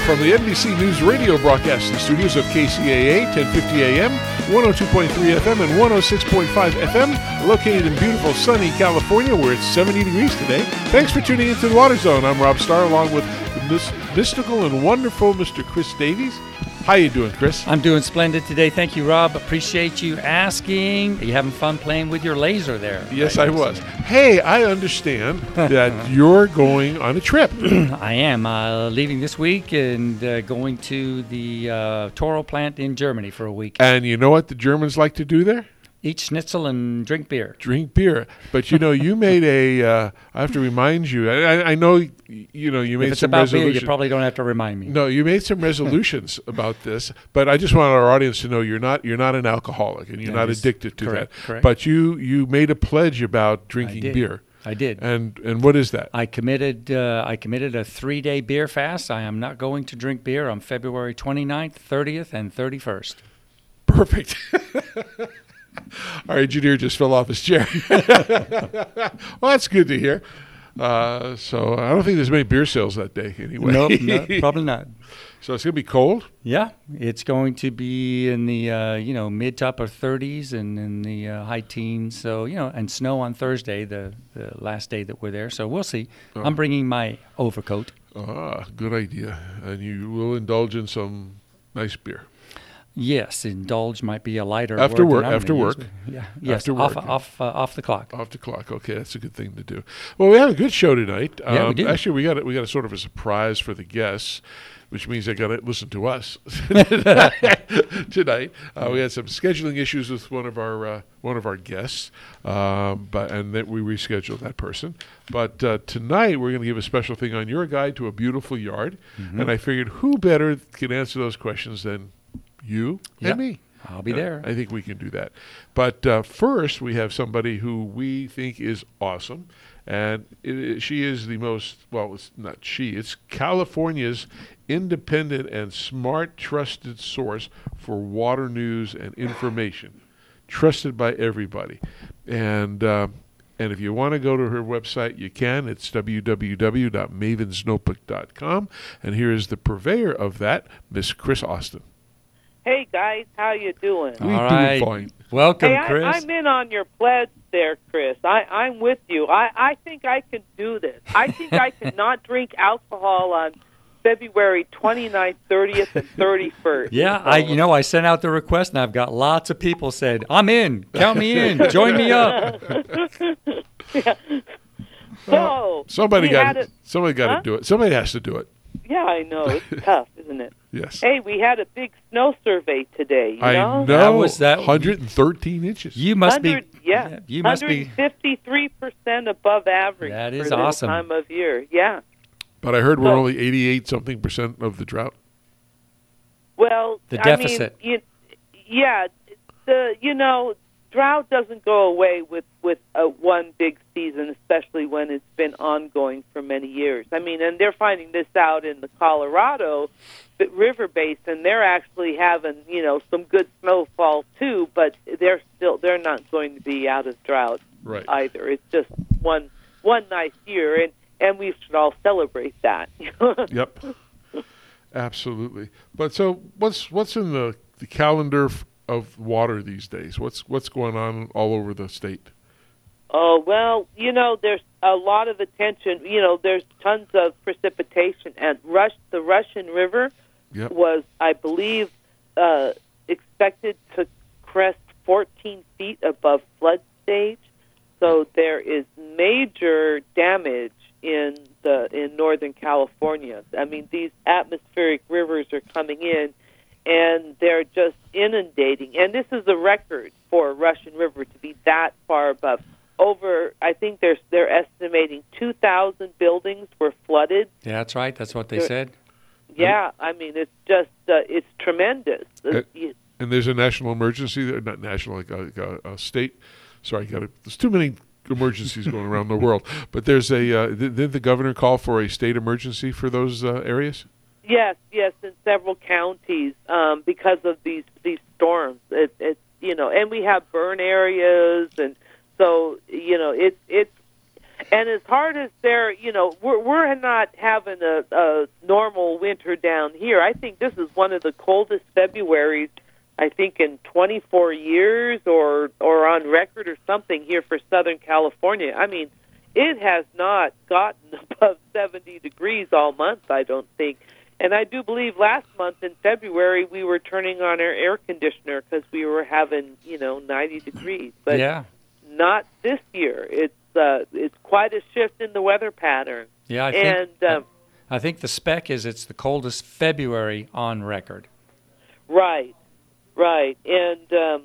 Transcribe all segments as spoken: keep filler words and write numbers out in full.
from the N B C News Radio broadcasting studios of K C A A, ten fifty A M, one oh two point three F M, and one oh six point five F M, located in beautiful sunny California, where it's seventy degrees today. Thanks for tuning into the Water Zone. I'm Rob Starr, along with the mis- mystical and wonderful Mister Chris Davies. How you doing, Chris? I'm doing splendid today. Thank you, Rob. Appreciate you asking. Are you having fun playing with your laser there? Yes, I was. Hey, I understand that you're going on a trip. I am uh, leaving this week and uh, going to the uh, Toro plant in Germany for a week. And you know what the Germans like to do there? Eat schnitzel and drink beer. Drink beer. But, you know, you made a, uh, I have to remind you, I, I know, you know, you made if it's some about resolutions. beer, you probably don't have to remind me. No, you made some resolutions about this, but I just want our audience to know you're not you're not an alcoholic and you're That not is addicted to correct, that. correct. But you, you made a pledge about drinking did. beer. I did. And and what is that? I committed uh, I committed a three-day beer fast. I am not going to drink beer on February twenty-ninth, thirtieth, and thirty-first. Perfect. Our engineer just fell off his chair. Well, that's good to hear. Uh, so I don't think there's many beer sales that day anyway. Nope, no, probably not. So it's going to be cold? Yeah, it's going to be in the uh, you know mid to upper thirties and in the uh, high teens. So you know, and snow on Thursday, the, the last day that we're there. So we'll see. Oh. I'm bringing my overcoat. Ah, good idea. And you will indulge in some nice beer. Yes, indulge might be a lighter After word work. than I'm After gonna work. use, but yeah. Yes. After off work. off uh, off the clock. Off the clock. Okay, that's a good thing to do. Well, we had a good show tonight. Yeah, we um, did. Actually, we got a, we got a sort of a surprise for the guests, which means they got to listen to us tonight. Uh, we had some scheduling issues with one of our uh, one of our guests, um, but and then we rescheduled that person. But uh, tonight we're going to give a special thing on your guide to a beautiful yard, Mm-hmm. and I figured who better can answer those questions than you Yep. and me. I'll be Uh, there. I think we can do that. But uh, first, we have somebody who we think is awesome. And it, it- she is the most, well, it's not she, it's California's independent and smart, trusted source for water news and information. Trusted by everybody. And uh, and if you want to go to her website, you can. It's w w w dot mavens notebook dot com. And here is the purveyor of that, Miss Chris Austin. Hey guys, how you doing? We All do right. fine. Welcome, Hey, Chris. I, I'm in on your pledge there, Chris. I, I'm with you. I, I think I can do this. I think I can not drink alcohol on February twenty-ninth, thirtieth, and thirty-first. Yeah, I you know I sent out the request and I've got lots of people said, "I'm in. Count me in. Join me up." Yeah. So Somebody we got had a- somebody got Huh? to do it. Somebody has to do it. Yeah, I know. It's tough, isn't it? Yes. Hey, we had a big snow survey today. You I know? know. That was that- one hundred thirteen inches. You must be 100 yeah, you must be one hundred fifty-three percent above average. That is for this awesome. time of year. Yeah. But I heard we're So- only eighty-eight something percent of the drought. Well, The I deficit. mean, you, yeah, the you know, drought doesn't go away with with a one big season, especially when it's been ongoing for many years. I mean, and they're finding this out in the Colorado River Basin. They're actually having you know some good snowfall too, but they're still they're not going to be out of drought Right. either. It's just one one nice year, and and we should all celebrate that. Yep. Absolutely. But so what's what's in the, the calendar f- of water these days? What's what's going on all over the state? Oh, well, you know, there's a lot of attention. You know, there's tons of precipitation. And Rush, the Russian River Yep. was, I believe, uh, expected to crest fourteen feet above flood stage. So there is major damage in the in Northern California. I mean, these atmospheric rivers are coming in, and they're just inundating. And this is a record for a Russian River to be that far above. Over, I think they're they're estimating two thousand buildings were flooded. Yeah, that's right. That's what they There- said. Yeah, I mean it's just uh, it's tremendous. Uh, You- And there's a national emergency there, not national, like a, like a, a state. Sorry, got it. There's too many emergencies going around the world. But there's a. Uh, th- did the governor call for a state emergency for those uh, areas? Yes, yes, in several counties um, because of these these storms. It, it you know, and we have burn areas, and so you know it's it's and as hard as they're you know we're we're not having a, a normal winter winter down here. I think this is one of the coldest Februaries, I think, in twenty-four years or or on record or something here for Southern California. I mean, it has not gotten above seventy degrees all month, I don't think. And I do believe last month in February we were turning on our air conditioner because we were having, you know, ninety degrees. But yeah. not this year. It's uh, it's quite a shift in the weather pattern. Yeah, I and think um, I think the spec is it's the coldest February on record. right, right, and um,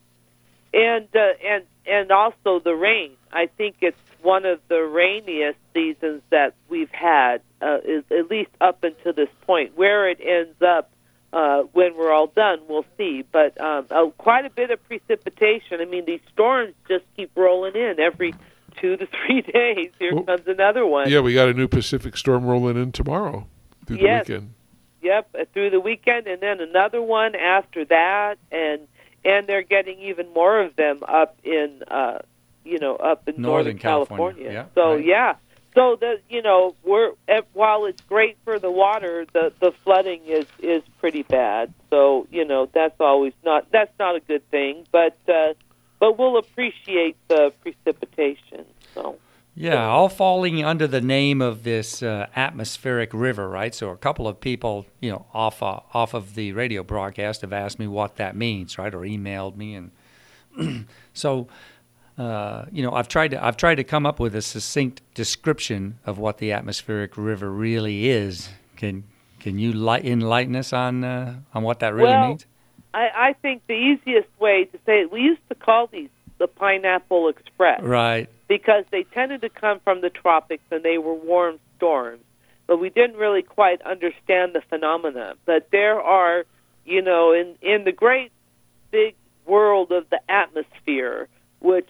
and uh, and and also the rain. I think it's one of the rainiest seasons that we've had, uh, is at least up until this point. Where it ends up uh, when we're all done, we'll see. But um, uh, quite a bit of precipitation. I mean, these storms just keep rolling in every two to three days. Here Well, comes another one. Yeah, we got a new Pacific storm rolling in tomorrow through the Yes. weekend. Yep, uh, through the weekend, and then another one after that, and and they're getting even more of them up in, uh, you know, up in Northern Northern, California, California. yeah, so right. yeah, so the you know we're eh, while it's great for the water, the the flooding is is pretty bad. So you know that's always not that's not a good thing, but uh, but we'll appreciate the precipitation. So. Yeah, all falling under the name of this uh, atmospheric river, right? So a couple of people, you know, off uh, off of the radio broadcast have asked me what that means, right, or emailed me, and so uh, you know, I've tried to I've tried to come up with a succinct description of what the atmospheric river really is. Can can you light, enlighten us on uh, on what that really well, means? I, I think the easiest way to say it, we used to call these the Pineapple Express. Right. Because they tended to come from the tropics and they were warm storms. But we didn't really quite understand the phenomena. But there are, you know, in, in the great big world of the atmosphere, which,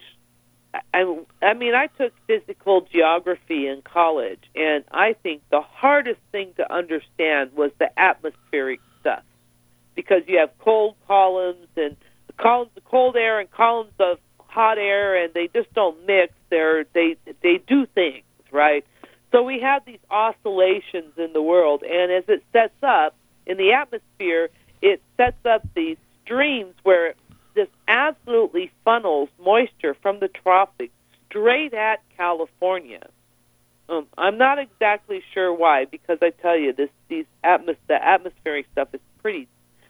I, I mean, I took physical geography in college, and I think the hardest thing to understand was the atmospheric stuff. Because you have cold columns and the columns of cold air and columns of hot air, and they just don't mix. They're, they they do things, right? So we have these oscillations in the world, and as it sets up in the atmosphere, it sets up these streams where it just absolutely funnels moisture from the tropics straight at California. Um, I'm not exactly sure why, because I tell you, this these atmos- the atmospheric stuff is pretty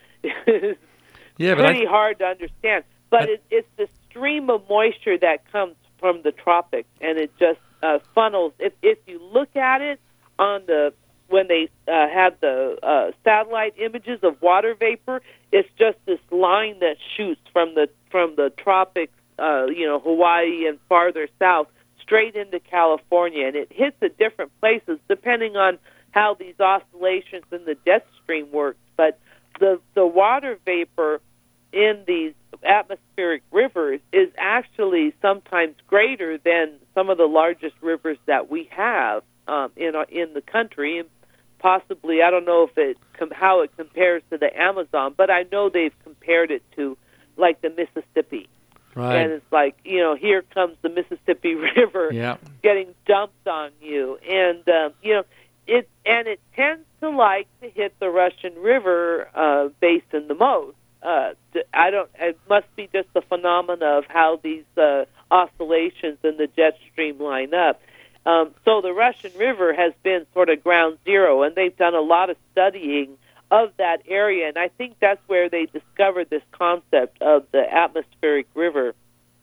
yeah, but pretty I, hard to understand. But I, it, it's the stream of moisture that comes from the tropics, and it just uh, funnels. If if you look at it on the when they uh, have the uh, satellite images of water vapor, it's just this line that shoots from the from the tropics, uh, you know, Hawaii and farther south, straight into California, and it hits at different places depending on how these oscillations in the jet stream work. But the the water vapor in these atmospheric rivers is actually sometimes greater than some of the largest rivers that we have um, in our, in the country, and possibly I don't know if it com- how it compares to the Amazon, but I know they've compared it to like the Mississippi. right. And it's like, you know, here comes the Mississippi River Yeah. getting dumped on you, and um, you know it and it tends to like to hit the Russian River uh, basin the most. Uh, I don't. It must be just the phenomena of how these uh, oscillations in the jet stream line up. Um, so the Russian River has been sort of ground zero, and they've done a lot of studying of that area, and I think that's where they discovered this concept of the atmospheric river.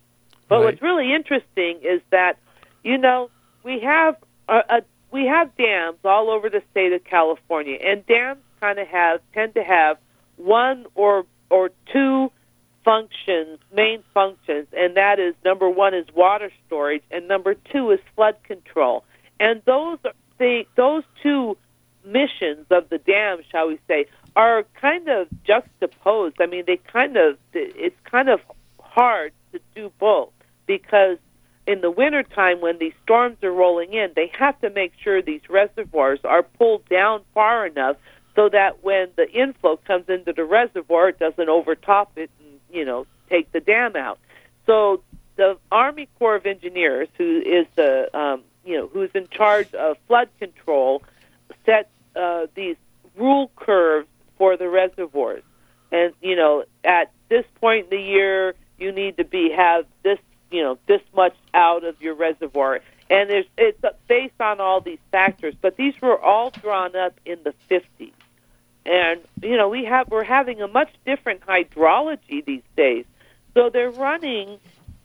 But Right. what's really interesting is that, you know, we have a, a we have dams all over the state of California, and dams kind of have tend to have one or or two functions, main functions, and that is number one is water storage, and number two is flood control. And those are the those two missions of the dam, shall we say, are kind of juxtaposed. I mean, they kind of it's kind of hard to do both, because in the wintertime when these storms are rolling in, they have to make sure these reservoirs are pulled down far enough so that when the inflow comes into the reservoir, it doesn't overtop it and, you know, take the dam out. So the Army Corps of Engineers, who is the, um, you know, who's in charge of flood control, sets uh, these rule curves for the reservoirs. And, you know, at this point in the year, you need to be have this, you know, this much out of your reservoir. And there's, it's based on all these factors. But these were all drawn up in the fifties. And, you know, we have, we're having a much different hydrology these days. So they're running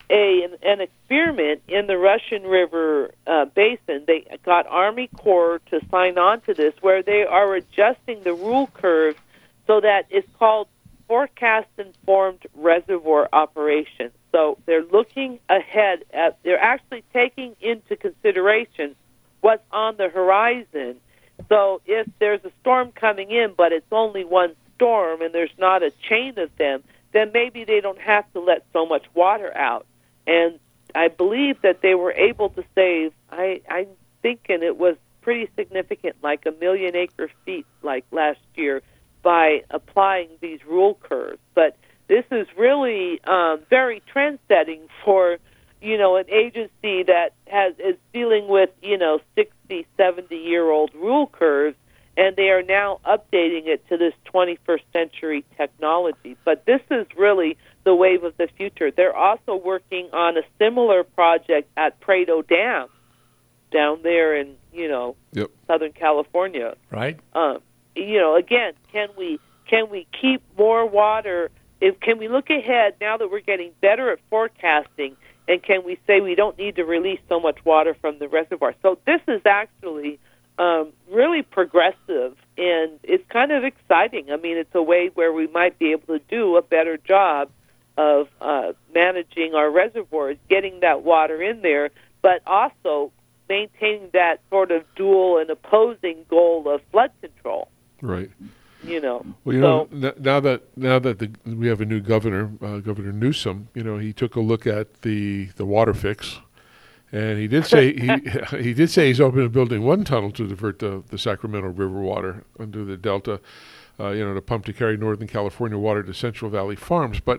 a an, an experiment in the Russian River uh, Basin. They got Army Corps to sign on to this, where they are adjusting the rule curve so that it's called forecast-informed reservoir operation. So they're looking ahead at, they're actually taking into consideration what's on the horizon. So if there's a storm coming in, but it's only one storm and there's not a chain of them, then maybe they don't have to let so much water out. And I believe that they were able to save, I, I'm thinking it was pretty significant, like a million acre feet like last year, by applying these rule curves. But this is really um, very trend-setting for, you know, an agency that has is dealing with, you know, sixty, seventy-year-old rule curves, and they are now updating it to this twenty-first century technology. But this is really the wave of the future. They're also working on a similar project at Prado Dam down there in, you know, yep. Southern California. Right. Um, you know, again, can we can we keep more water? If can we look ahead now that we're getting better at forecasting, and can we say we don't need to release so much water from the reservoir? So this is actually um, really progressive, and it's kind of exciting. I mean, it's a way where we might be able to do a better job of uh, managing our reservoirs, getting that water in there, but also maintaining that sort of dual and opposing goal of flood control. Right. You know. Well, you so, know, n- now that now that the, we have a new governor, uh, Governor Newsom, you know, he took a look at the, the water fix, and he did say he he did say he's open to building one tunnel to divert the, the Sacramento River water under the Delta, uh, you know, to pump to carry Northern California water to Central Valley Farms. But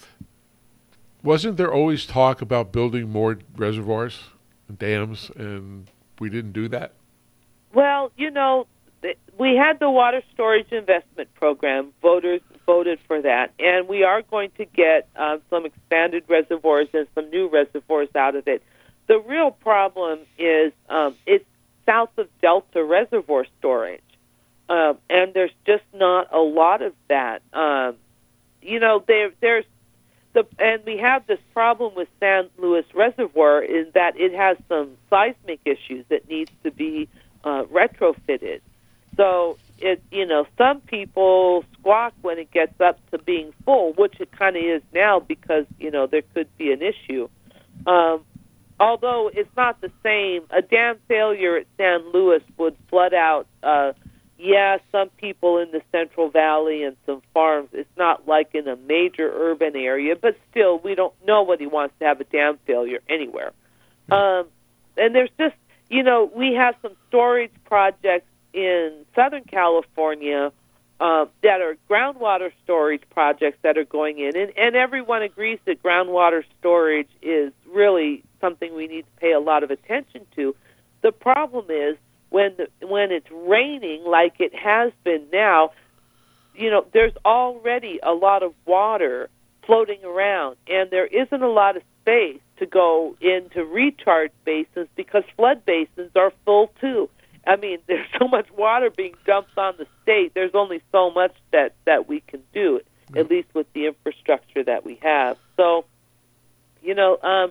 wasn't there always talk about building more reservoirs, and dams, and we didn't do that? Well, you know, we had the Water Storage Investment Program. Voters voted for that, and we are going to get uh, some expanded reservoirs and some new reservoirs out of it. The real problem is um, it's south of Delta reservoir storage, um, and there's just not a lot of that. Um, you know, there, there's the, and we have this problem with San Luis Reservoir in that it has some seismic issues that needs to be uh, retrofitted. So, it you know, some people squawk when it gets up to being full, which it kind of is now because, you know, there could be an issue. Um, although it's not the same. A dam failure at San Luis would flood out, uh, yeah, some people in the Central Valley and some farms. It's not like in a major urban area, but still, we don't, nobody wants to have a dam failure anywhere. Um, and there's just, you know, we have some storage projects in Southern California uh, that are groundwater storage projects that are going in, and, and everyone agrees that groundwater storage is really something we need to pay a lot of attention to. The problem is when the, when it's raining like it has been now, you know, there's already a lot of water floating around, and there isn't a lot of space to go into recharge basins because flood basins are full too. I mean, there's so much water being dumped on the state. There's only so much that, that we can do, mm-hmm. at least with the infrastructure that we have. So, you know, um,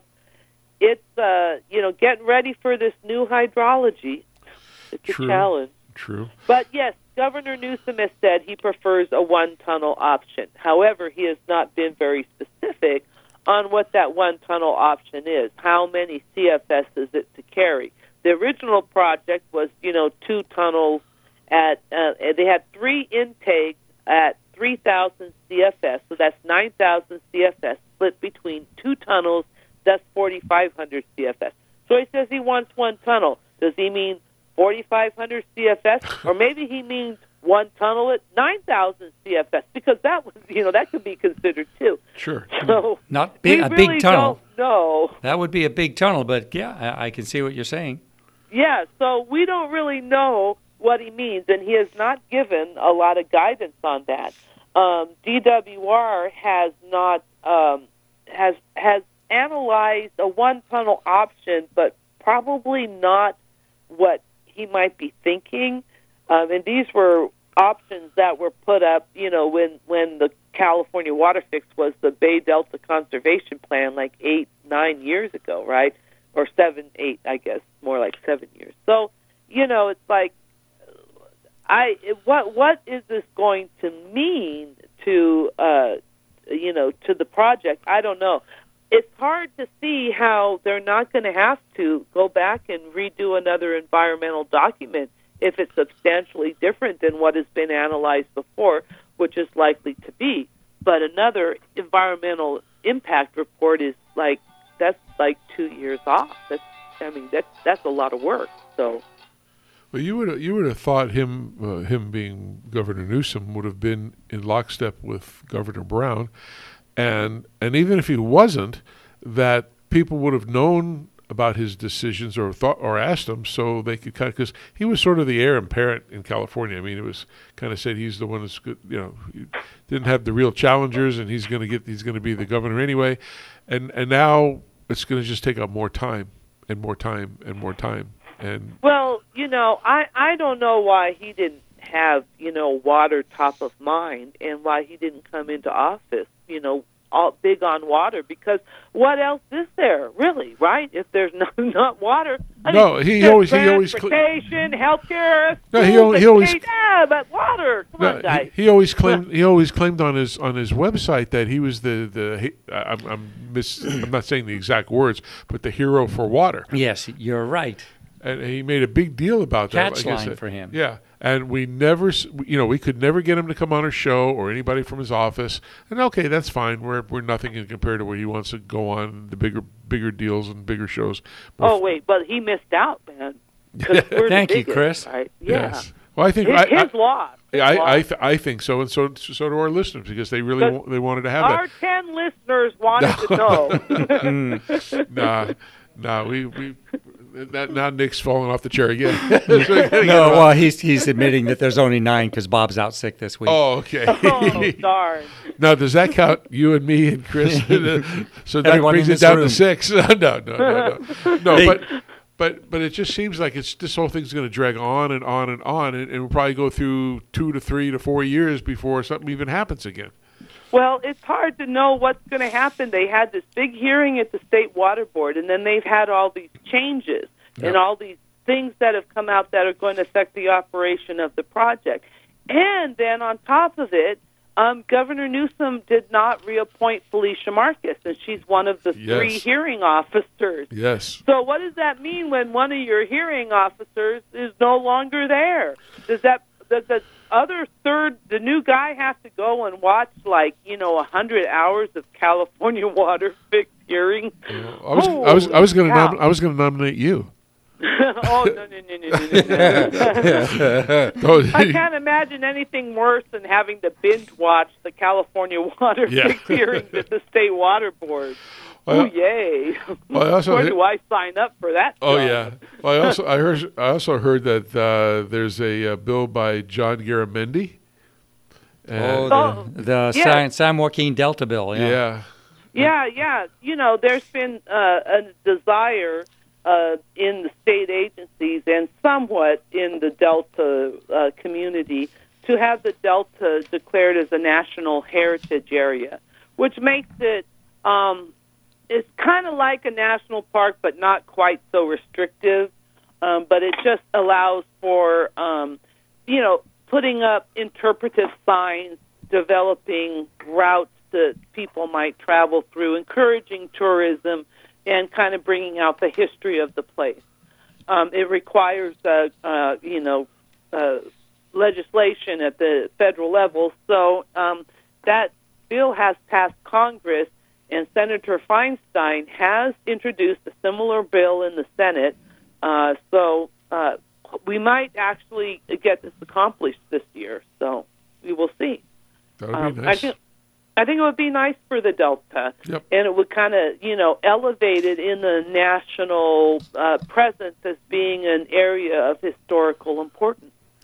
it's, uh, you know, getting ready for this new hydrology. It's True. a challenge. True. But, yes, Governor Newsom has said he prefers a one-tunnel option. However, he has not been very specific on what that one-tunnel option is. How many C F S is it to carry? The original project was, you know, two tunnels at, uh, they had three intakes at three thousand C F S, so that's nine thousand C F S split between two tunnels, that's forty-five hundred C F S. So he says he wants one tunnel. Does he mean forty-five hundred C F S? Or maybe he means one tunnel at nine thousand C F S, because that was, you know, that could be considered too. Sure. So Not big, we a really big tunnel. don't know. That would be a big tunnel, but yeah, I, I can see what you're saying. Yeah, so we don't really know what he means, and he has not given a lot of guidance on that. Um, D W R has not um, has has analyzed a one tunnel option, but probably not what he might be thinking. Um, and these were options that were put up, you know, when when the California Water Fix was the Bay Delta Conservation Plan, like eight, nine years ago, right? Or seven, eight, I guess, more like seven years. So, you know, it's like, I what what is this going to mean to uh, you know to the project? I don't know. It's hard to see how they're not going to have to go back and redo another environmental document if it's substantially different than what has been analyzed before, which is likely to be. But another environmental impact report is like that's like two years off. That's I mean that's that's a lot of work. So. Well, you would you would have thought him uh, him being Governor Newsom would have been in lockstep with Governor Brown, and and even if he wasn't, that people would have known about his decisions or thought or asked him so they could kind of, because he was sort of the heir apparent in California. I mean, it was kind of said he's the one that's good, you know, he didn't have the real challengers, and he's going to get he's going to be the governor anyway, and and now it's going to just take up more time and more time and more time. And well, you know, I, I don't know why he didn't have, you know, water top of mind and why he didn't come into office, you know, all big on water, because what else is there, really, right? If there's not, not water. I no, mean, he always, he always, transportation, healthcare, no, he, schools, he always, yeah, but water, come no, on, guys. He, he always claimed, he always claimed on his, on his website that he was the, the, he, I'm, I'm miss, I'm not saying the exact words, but the hero for water. Yes, you're right. And he made a big deal about that. Catch like line for him. Yeah. And we never, you know, we could never get him to come on our show or anybody from his office. And okay, that's fine. We're we're nothing compared to where he wants to go on the bigger bigger deals and bigger shows. More oh, wait, but he missed out, man. We're Thank the you, biggest, Chris. Right? Yeah. Yes. Well, I think his, I, his I, loss. His I loss. I, th- I think so, and so so do our listeners, because they really wa- they wanted to have our that. ten listeners wanted to know. nah, nah, we we. That, now Nick's falling off the chair again. No, well, he's he's admitting that there's only nine because Bob's out sick this week. Oh, okay. Oh, darn. Now, does that count you and me and Chris? So that Everyone brings in it this down room. to six. no, no, no, no. No, Hey. but but but it just seems like it's this whole thing's going to drag on and on and on, and, and we'll probably go through two to three to four years before something even happens again. Well, it's hard to know what's going to happen. They had this big hearing at the State Water Board, and then they've had all these changes Yep. and all these things that have come out that are going to affect the operation of the project. And then on top of it, um, Governor Newsom did not reappoint Felicia Marcus, and she's one of the Yes. three hearing officers. Yes. So what does that mean when one of your hearing officers is no longer there? Does that does the other third, the new guy, have to go and watch, like, you know, a hundred hours of California Water Fix hearings? I was I was I was going to nom- I was going to nominate you. Oh, no, no, no, no, no, no, no. I can't imagine anything worse than having to binge watch the California Water Yeah. Fix hearings at the State Water Board. Well, Oh, yay. well, I also Where heard- do I sign up for that Oh job? yeah. Well, I also I heard I also heard that uh, there's a uh, bill by John Garamendi. Oh, And- the, Oh, the yeah. San, San Joaquin Delta bill. Yeah. yeah. Yeah, yeah. You know, there's been uh, a desire uh, in the state agencies and somewhat in the Delta uh, community to have the Delta declared as a national heritage area, which makes it um, it's kind of like a national park, but not quite so restrictive. Um, but it just allows for um, you know putting up interpretive signs, developing routes that people might travel through, encouraging tourism, and kind of bringing out the history of the place. Um, it requires, uh, uh, you know, uh, legislation at the federal level. So um, that bill has passed Congress, and Senator Feinstein has introduced a similar bill in the Senate. Uh, so uh, we might actually get this accomplished this year. So we will see. That would Um, be I nice. think I think it would be nice for the Delta, Yep. and it would kind of, you know, elevate it in the national uh, presence as being an area of historical importance.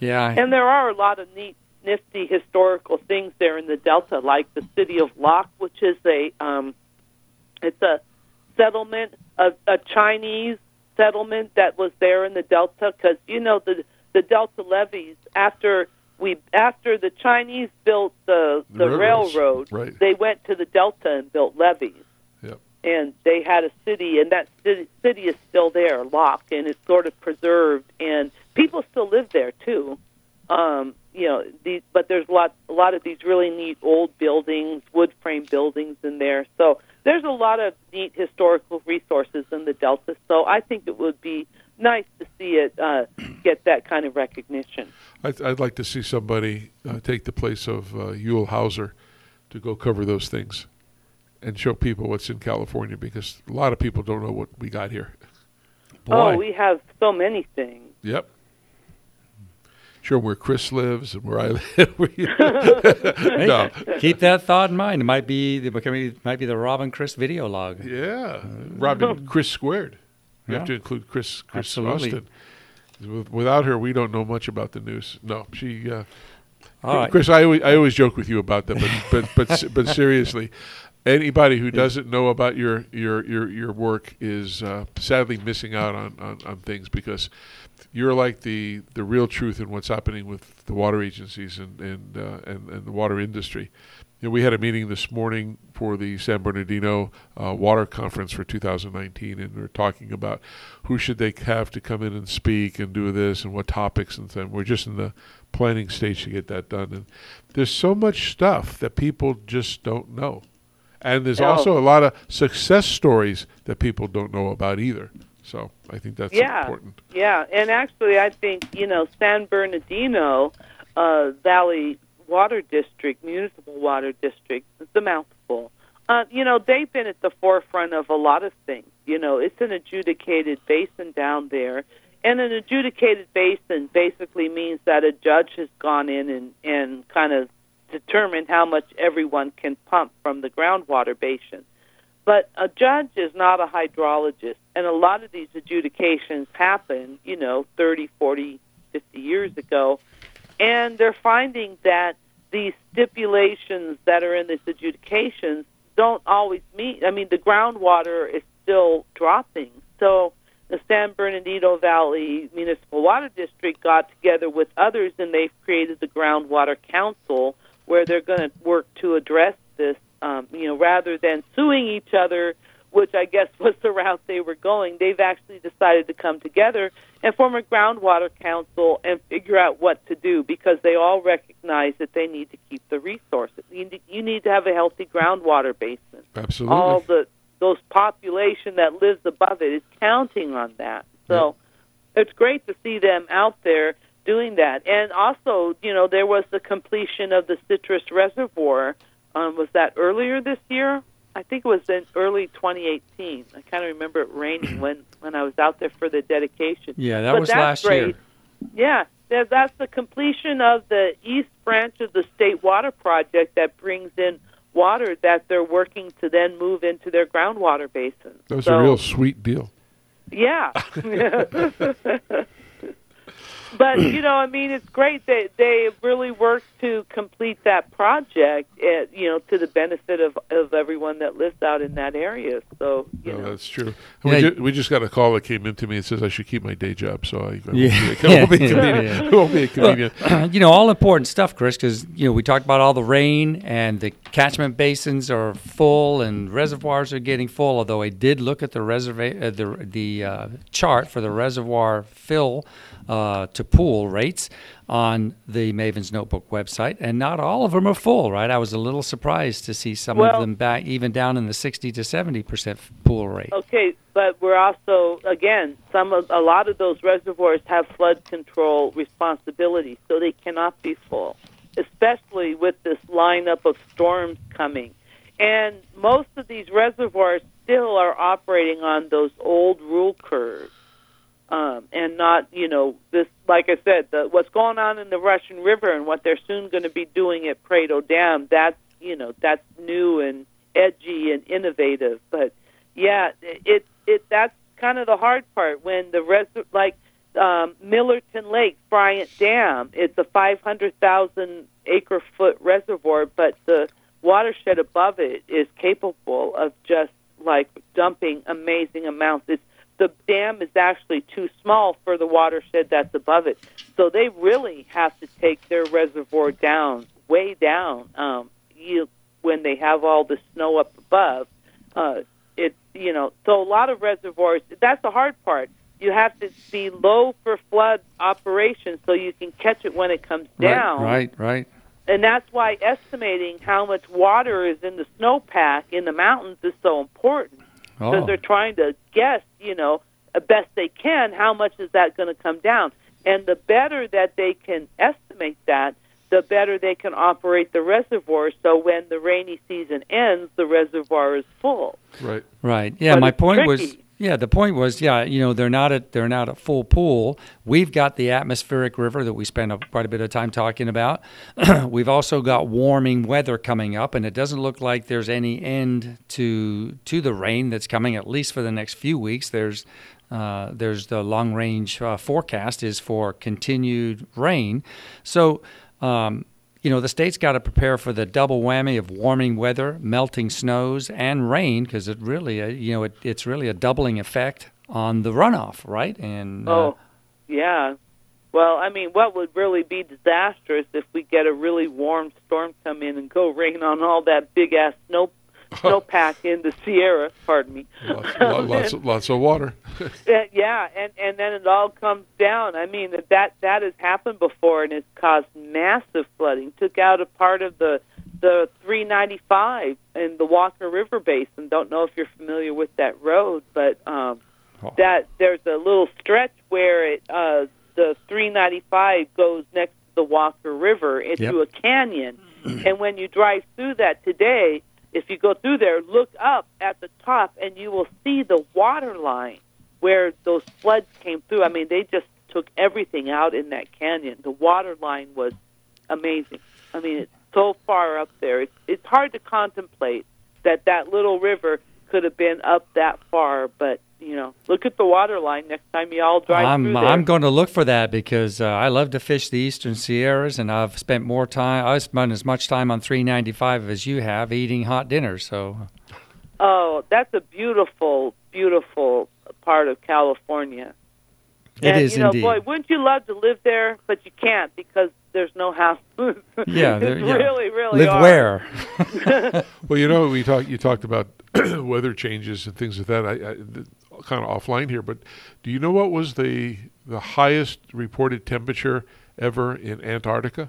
Yeah. And there are a lot of neat, nifty historical things there in the Delta, like the city of Locke, which is a um, it's a settlement, a, a Chinese settlement that was there in the Delta, because you know the the Delta levees after we after the Chinese built the the, the railroad, right. they went to the Delta and built levees. Yep. And they had a city, and that city, city is still there, Locke, and it's sort of preserved, and people still live there too. Um, you know, these, but there's a lot, a lot of these really neat old buildings, wood frame buildings in there. So there's a lot of neat historical resources in the Delta. So I think it would be nice to see it uh, get that kind of recognition. I'd, I'd like to see somebody uh, take the place of uh, Ewell Hauser to go cover those things and show people what's in California, because a lot of people don't know what we got here. Boy. Oh, we have so many things. Yep. Show them where Chris lives and where I live. Hey, no. Keep that thought in mind. It might be the might be the Robin Chris video log. Yeah. Robin Chris squared. You Yeah. have to include Chris Chris Absolutely. Austin. Without her, we don't know much about the news. No, she. Uh, All right. Chris, I always, I always joke with you about that, but but but but seriously, anybody who doesn't know about your your your, your work is uh, sadly missing out on, on, on things, because you're like the, the real truth in what's happening with the water agencies and and, uh, and and the water industry. You know, we had a meeting this morning for the San Bernardino uh, Water Conference for two thousand nineteen, and we we're talking about who should they have to come in and speak and do this and what topics and things. We're just in the planning stage to get that done. And there's so much stuff that people just don't know. And there's No. also a lot of success stories that people don't know about either. So I think that's yeah, important. Yeah, and actually I think, you know, San Bernardino uh, Valley Water District, Municipal Water District, it's a mouthful. Uh, you know, they've been at the forefront of a lot of things. You know, it's an adjudicated basin down there. And an adjudicated basin basically means that a judge has gone in and, and kind of determined how much everyone can pump from the groundwater basin. But a judge is not a hydrologist, and a lot of these adjudications happen, you know, thirty, forty, fifty years ago, and they're finding that these stipulations that are in these adjudications don't always meet. I mean, the groundwater is still dropping. So the San Bernardino Valley Municipal Water District got together with others, and they've created the Groundwater Council, where they're going to work to address this, um, you know, rather than suing each other, which I guess was the route they were going. They've actually decided to come together and form a groundwater council and figure out what to do, because they all recognize that they need to keep the resources. You need, you need to have a healthy groundwater basin. Absolutely. All the those population that lives above it is counting on that. So yep. It's great to see them out there doing that. And also, you know, there was the completion of the Citrus Reservoir. Um, was that earlier this year? I think it was in early twenty eighteen. I kind of remember it raining when, when I was out there for the dedication. Yeah, that but was that's last great. year. Yeah, that, that's the completion of the east branch of the State Water Project that brings in water that they're working to then move into their groundwater basin. That was so, a real sweet deal. Yeah. But, you know, I mean, it's great. They they really worked to complete that project, at, you know, to the benefit of, of everyone that lives out in that area. So, you No, know. that's true. Yeah, we, you- ju- we just got a call that came into me and says I should keep my day job, so I, I Yeah. won't be a, I won't be a Yeah, comedian. yeah. I won't be a comedian. You know, all important stuff, Chris, because, you know, we talked about all the rain and the catchment basins are full and reservoirs are getting full, although I did look at the reserva- uh, the, the uh, chart for the reservoir fill uh, to pool rates on the Maven's Notebook website, and not all of them are full, right? I was a little surprised to see some Well- of them back even down in the sixty to seventy percent pool rate. Okay, but we're also, again, some of a lot of those reservoirs have flood control responsibility, so they cannot be full, especially with this lineup of storms coming. And most of these reservoirs still are operating on those old rule curves. Um, and not, you know, this, like I said, the, what's going on in the Russian River and what they're soon going to be doing at Prado Dam, that's, you know, that's new and edgy and innovative. But, yeah, it, it that's kind of the hard part when the res- like, um, Millerton Lake, Bryant Dam. It's a five hundred thousand acre foot reservoir, but the watershed above it is capable of just like dumping amazing amounts. It's, the dam is actually too small for the watershed that's above it. So they really have to take their reservoir down, way down, um, you, when they have all the snow up above. Uh, it, you know, so a lot of reservoirs, that's the hard part. You have to be low for flood operations so you can catch it when it comes down. Right, right, right. And that's why estimating how much water is in the snowpack in the mountains is so important. Because Oh. they're trying to guess, you know, as best they can, how much is that going to come down. And the better that they can estimate that, the better they can operate the reservoir. So when the rainy season ends, the reservoir is full. Right. Right. Yeah, But my it's point was tricky. yeah, the point was yeah, you know, they're not at they're not at full pool. We've got the atmospheric river that we spend a, quite a bit of time talking about. We've also got warming weather coming up, and it doesn't look like there's any end to to the rain that's coming, at least for the next few weeks. There's uh, there's the long range uh, forecast is for continued rain. So um, you know, the state's got to prepare for the double whammy of warming weather, melting snows, and rain, because it really, uh, you know, it, it's really a doubling effect on the runoff, right? And uh, Oh, yeah. Well, I mean, what would really be disastrous if we get a really warm storm come in and go rain on all that big-ass snow snowpack in the Sierra, pardon me. Lots, lo- lots, of, lots of water. Uh, yeah, and, and then it all comes down. I mean, that that has happened before, and it's caused massive flooding. Took out a part of the the three ninety-five in the Walker River Basin. Don't know if you're familiar with that road, but um, Oh. that there's a little stretch where it uh, the three ninety-five goes next to the Walker River into Yep. a canyon. And when you drive through that today, if you go through there, look up at the top, and you will see the water line where those floods came through. I mean, they just took everything out in that canyon. The water line was amazing. I mean, it's so far up there. It's, it's hard to contemplate that that little river could have been up that far, but, you know, look at the water line next time you all drive I'm through there. I'm going to look for that because uh, I love to fish the Eastern Sierras, and I've spent more time. I've spent as much time on three ninety-five as you have eating hot dinners. So, Oh, that's a beautiful, beautiful part of California. it and, is you know, indeed. boy, wouldn't you love to live there? But you can't because there's no houses. Yeah, it's there- yeah. really, really Live hard. where? Well, you know, we talked. You talked about weather changes and things like that. I, I th- kind of offline here, but do you know what was the the highest reported temperature ever in Antarctica?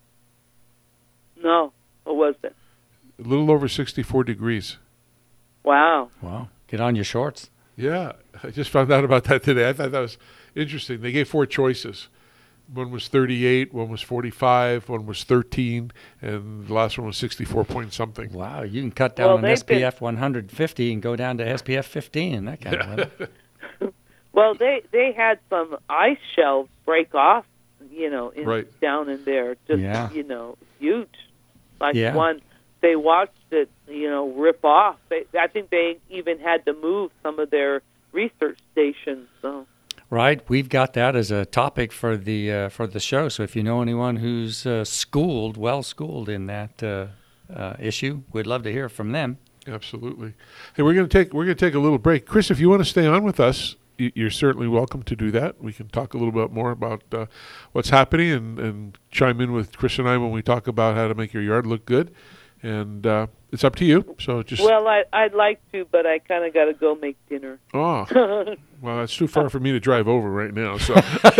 No, what was it? A little over sixty-four degrees. Wow. Wow. Get on your shorts. Yeah, I just found out about that today. I thought that was interesting. They gave four choices. One was thirty-eight, one was forty-five, one was thirteen, and the last one was sixty-four point something. Wow, you can cut down Well, on they've S P F one fifty and go down to S P F fifteen and that kind of weather. Well, they they had some ice shelves break off, you know, in, Right. down in there. Just, Yeah. you know, huge. Like Yeah. one, they watched it, you know, rip off. They, I think they even had to move some of their research stations. So. Right, we've got that as a topic for the uh, for the show. So if you know anyone who's uh, schooled, well schooled in that uh, uh, issue, we'd love to hear from them. Absolutely. Hey, we're going to take we're going to take a little break. Chris, if you want to stay on with us, y- you're certainly welcome to do that. We can talk a little bit more about uh, what's happening and, and chime in with Chris and I when we talk about how to make your yard look good. And uh, it's up to you. So just Well, I, I'd like to, but I kind of got to go make dinner. oh, well, it's too far for me to drive over right now. So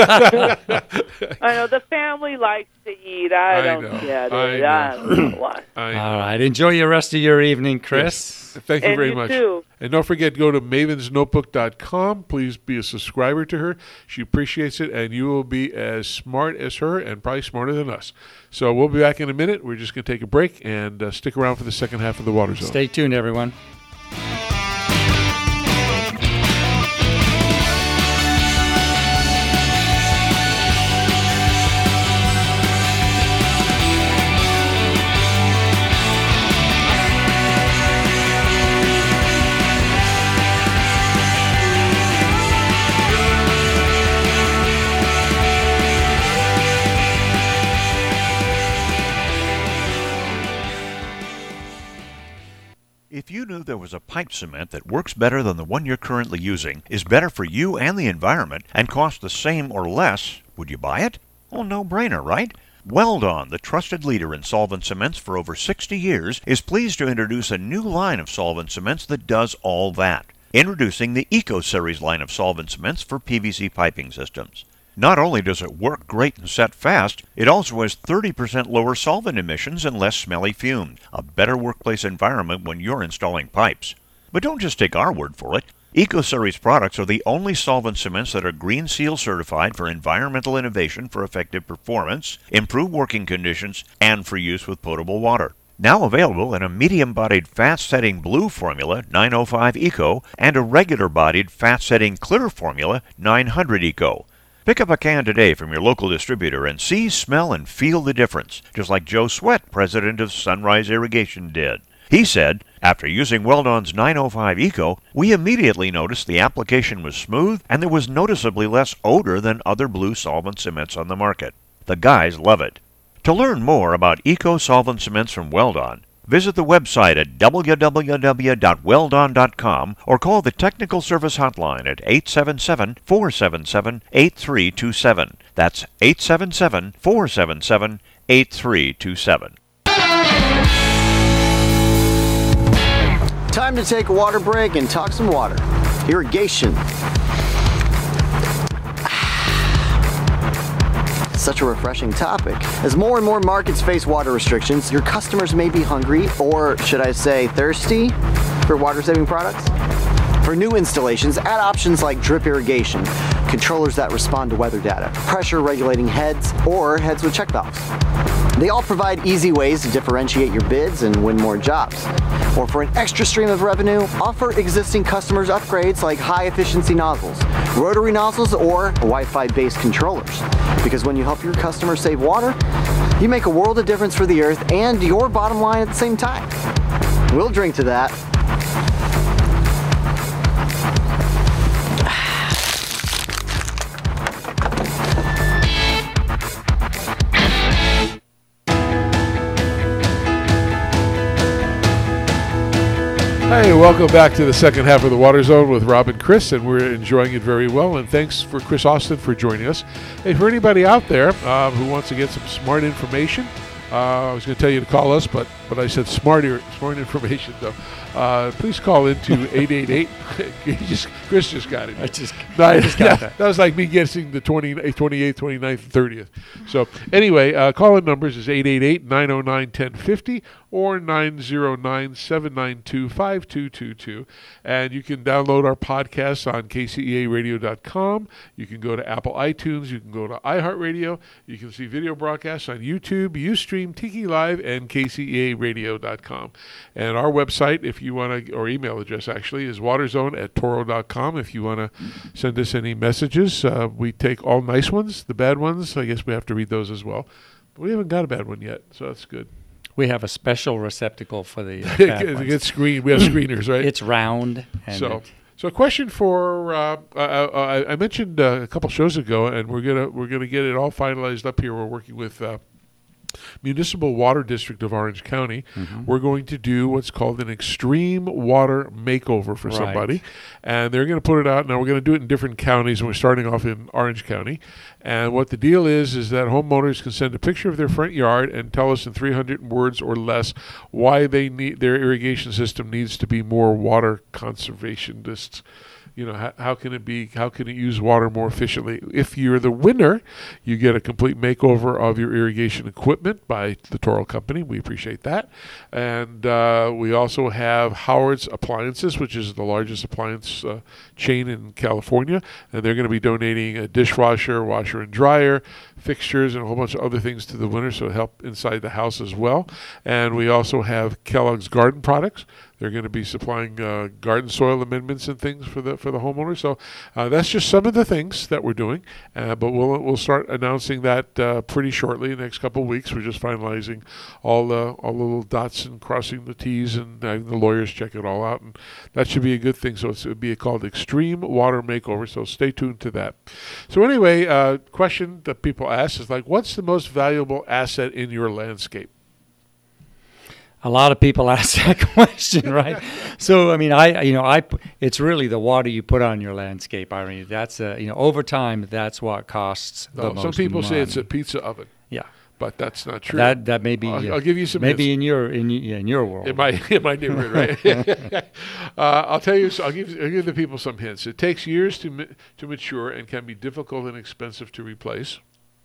I know the family likes to eat. I, I don't know. get it. I I, don't know why. I, All right, enjoy the rest of your evening, Chris. Thank you And very you much. too. And don't forget, go to mavens notebook dot com. Please be a subscriber to her. She appreciates it, and you will be as smart as her and probably smarter than us. So we'll be back in a minute. We're just going to take a break and uh, stick around for the second half of the Water Zone. Stay tuned, everyone. was a pipe cement that works better than the one you're currently using, is better for you and the environment, and costs the same or less, would you buy it? Oh, no-brainer, right? Weldon, the trusted leader in solvent cements for over sixty years, is pleased to introduce a new line of solvent cements that does all that. Introducing the Eco Series line of solvent cements for P V C piping systems. Not only does it work great and set fast, it also has thirty percent lower solvent emissions and less smelly fumes, a better workplace environment when you're installing pipes. But don't just take our word for it. EcoSeries products are the only solvent cements that are Green Seal certified for environmental innovation for effective performance, improved working conditions, and for use with potable water. Now available in a medium-bodied fast-setting blue formula, nine oh five Eco, and a regular-bodied fast-setting clear formula, nine hundred Eco. Pick up a can today from your local distributor and see, smell, and feel the difference, just like Joe Sweat, president of Sunrise Irrigation, did. He said, after using Weldon's nine oh five Eco, we immediately noticed the application was smooth and there was noticeably less odor than other blue solvent cements on the market. The guys love it. To learn more about Eco solvent cements from Weldon, visit the website at w w w dot weldon dot com or call the technical service hotline at eight seven seven, four seven seven, eight three two seven. That's eight seven seven, four seven seven, eight three two seven. Time to take a water break and talk some water. Irrigation. Such a refreshing topic. As more and more markets face water restrictions, your customers may be hungry, or should I say thirsty, for water-saving products. For new installations, add options like drip irrigation, controllers that respond to weather data, pressure-regulating heads, or heads with check valves. They all provide easy ways to differentiate your bids and win more jobs. Or for an extra stream of revenue, offer existing customers upgrades like high-efficiency nozzles, rotary nozzles, or Wi-Fi based controllers. Because when you help your customers save water, you make a world of difference for the earth and your bottom line at the same time. We'll drink to that. Hey, welcome back to the second half of the Water Zone with Rob and Chris, and we're enjoying it very well. And thanks for Chris Austin for joining us. Hey, for anybody out there uh, who wants to get some smart information, uh, I was going to tell you to call us, but but I said smarter, smart information though. Uh, please call into eight eight eight. just, Chris just got it. I just, no, I just got that. That was like me guessing the twenty-eighth, twenty-ninth, and thirtieth. So anyway, uh, call-in numbers is eight eight eight, nine oh nine, one oh five oh or nine oh nine, seven nine two, five two two two. And you can download our podcasts on k c e a radio dot com. You can go to Apple iTunes. You can go to iHeartRadio. You can see video broadcasts on YouTube, Ustream, Tiki Live, and k c e a radio dot com. And our website, if you want to, or email address actually, is waterzone at toro dot com. If you want to send us any messages, uh, we take all nice ones. The bad ones, I guess we have to read those as well. But we haven't got a bad one yet, so that's good. We have a special receptacle for the uh, it bad gets, ones. it gets screened. We have screeners, right? It's round. And so, it, so a question for uh, uh, I, I mentioned uh, a couple shows ago, and we're gonna we're gonna get it all finalized up here. We're working with uh, Municipal Water District of Orange County. Mm-hmm. We're going to do what's called an extreme water makeover for right. somebody, and they're going to put it out. Now we're going to do it in different counties, and we're starting off in Orange County. And what the deal is is that homeowners can send a picture of their front yard and tell us in three hundred words or less why they need their irrigation system needs to be more water conservationist. You know, how, how can it be, how can it use water more efficiently? If you're the winner, you get a complete makeover of your irrigation equipment by the Toro Company. We appreciate that. And uh, we also have Howard's Appliances, which is the largest appliance uh, chain in California. And they're going to be donating a dishwasher, washer and dryer, fixtures, and a whole bunch of other things to the winner, so help inside the house as well. And we also have Kellogg's Garden Products. They're going to be supplying uh, garden soil amendments and things for the for the homeowner. So uh, that's just some of the things that we're doing. Uh, but we'll we'll start announcing that uh, pretty shortly. The next couple of weeks, we're just finalizing all the all the little dots and crossing the T's and having the lawyers check it all out. And that should be a good thing. So it's, it'll be called Extreme Water Makeover. So stay tuned to that. So anyway, uh, question that people ask is like, what's the most valuable asset in your landscape? A lot of people ask that question, right? So, I mean, I, you know, I, it's really the water you put on your landscape. I mean, that's, uh, you know, over time, that's what costs the No, most some people money. say it's a pizza oven, Yeah. but that's not true. That that may be. I'll, uh, I'll give you some Maybe hints. in your in y- yeah, in your world. In my in my neighborhood, right? uh, I'll tell you. I'll give I'll give the people some hints. It takes years to ma- to mature and can be difficult and expensive to replace.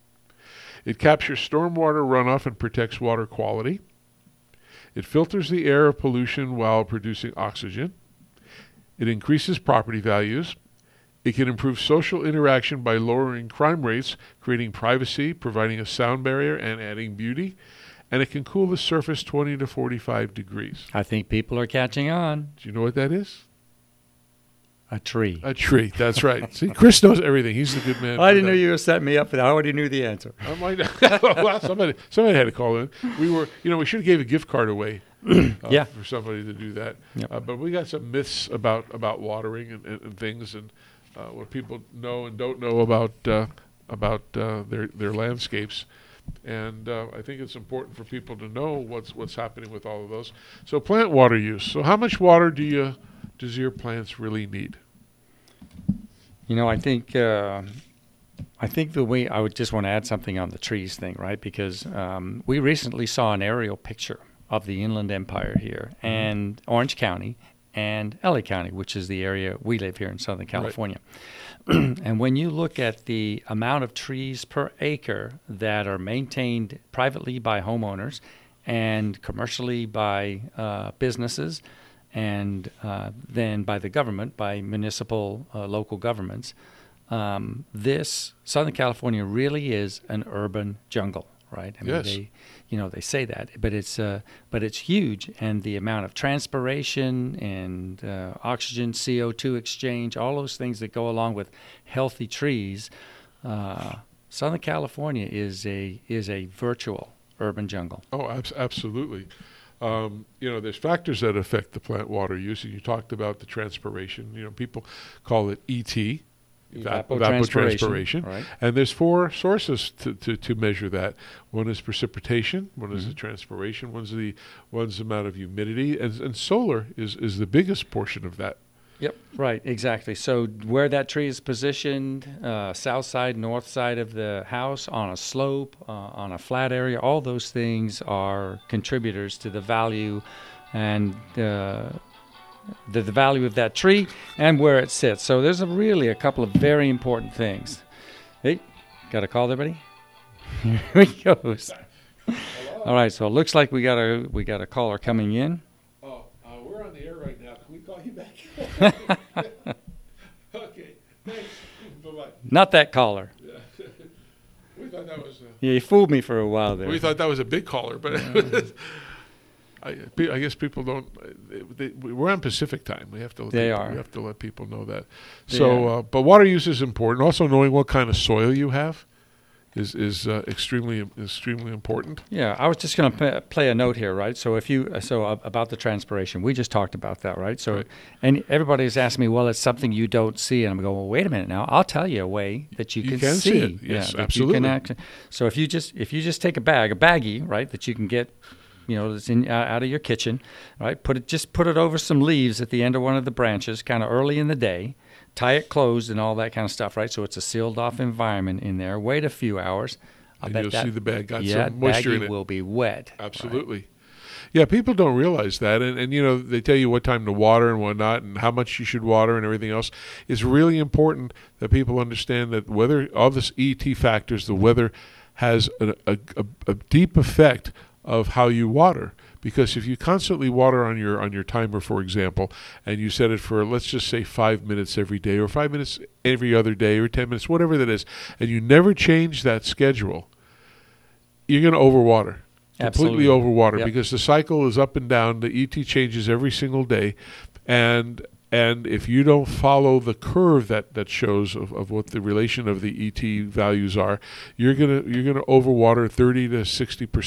It captures stormwater runoff and protects water quality. It filters the air of pollution while producing oxygen. It increases property values. It can improve social interaction by lowering crime rates, creating privacy, providing a sound barrier, and adding beauty. And it can cool the surface twenty to forty-five degrees. I think people are catching on. Do you know what that is? A tree. A tree. That's right. See, Chris knows everything. He's the good man. I for didn't know that. you were setting me up for that. I already knew the answer. I might, well, somebody, somebody had to call in. We were, you know, we should have gave a gift card away. uh, Yeah. For somebody to do that. Yep. Uh, but we got some myths about about watering and, and, and things, and uh, what people know and don't know about uh, about uh, their their landscapes. And uh, I think it's important for people to know what's what's happening with all of those. So plant water use. So how much water do you does your plants really need? You know, I think uh, I think the way I would just want to add something on the trees thing, right? Because um, we recently saw an aerial picture of the Inland Empire here and Orange County and L A County, which is the area we live here in Southern California. And when you look at the amount of trees per acre that are maintained privately by homeowners and commercially by uh, businesses, and uh, then by the government, by municipal, uh, local governments, um, this Southern California really is an urban jungle, right? I mean, Yes. they, you know, they say that, but it's uh, but it's huge, and the amount of transpiration and uh, oxygen, C O two exchange, all those things that go along with healthy trees. Uh, Southern California is a is a virtual urban jungle. Oh, abs- absolutely. Um, you know, there's factors that affect the plant water use. And you talked about the transpiration. You know, people call it E T, evap- Evapotranspiration, evapotranspiration. right. And there's four sources to, to, to measure that. One is precipitation. One is the transpiration. One's the one's the amount of humidity. And, and solar is, is the biggest portion of that. Yep, right, exactly. So where that tree is positioned, uh, south side, north side of the house, on a slope, uh, on a flat area, all those things are contributors to the value and uh, the, the value of that tree and where it sits. So there's a really a couple of very important things. Hey, got a call there, buddy? Here he goes. All right, so it looks like we got a we got a caller coming in. Oh, uh, we're on the air right now. Can we call you back? Okay, thanks. Bye-bye. Not that caller. We thought that was... Uh, Yeah, you fooled me for a while there. We thought that was a big caller, but I, pe- I guess people don't. They, they, we're on Pacific time. We have to. They they, are. We have to let people know that. They So, are. uh, but water use is important. Also, knowing what kind of soil you have is is uh, extremely extremely important. Yeah, I was just going to play a note here, right? So if you uh, so uh, about the transpiration, we just talked about that, right? So, Right. and everybody's asking me, well, it's something you don't see, and I'm going, well, wait a minute now. I'll tell you a way that you, You can, can see see. it. Yes, that you absolutely. can act- so if you just if you just take a bag, a baggie, right, that you can get, you know, that's in uh, out of your kitchen, right? Put it just put it over some leaves at the end of one of the branches, kind of early in the day. Tie it closed and all that kind of stuff, right? So it's a sealed off environment in there. Wait a few hours. I And bet you'll that, see the bag got yeah, some moisture baggie in it. will be wet. right? Absolutely. Yeah, people don't realize that, and, and you know they tell you what time to water and whatnot, and how much you should water and everything else. It's really important that people understand that weather, all this E T factors, the weather has a, a, a, a deep effect of how you water. Because if you constantly water on your on your timer, for example, and you set it for, let's just say, five minutes every day, or five minutes every other day, or ten minutes, whatever that is, and you never change that schedule, you're going to overwater. Completely Absolutely. overwater, Yep. because the cycle is up and down. The E T changes every single day, and and if you don't follow the curve that, that shows of, of what the relation of the E T values are, you're gonna you're gonna overwater thirty to sixty percent.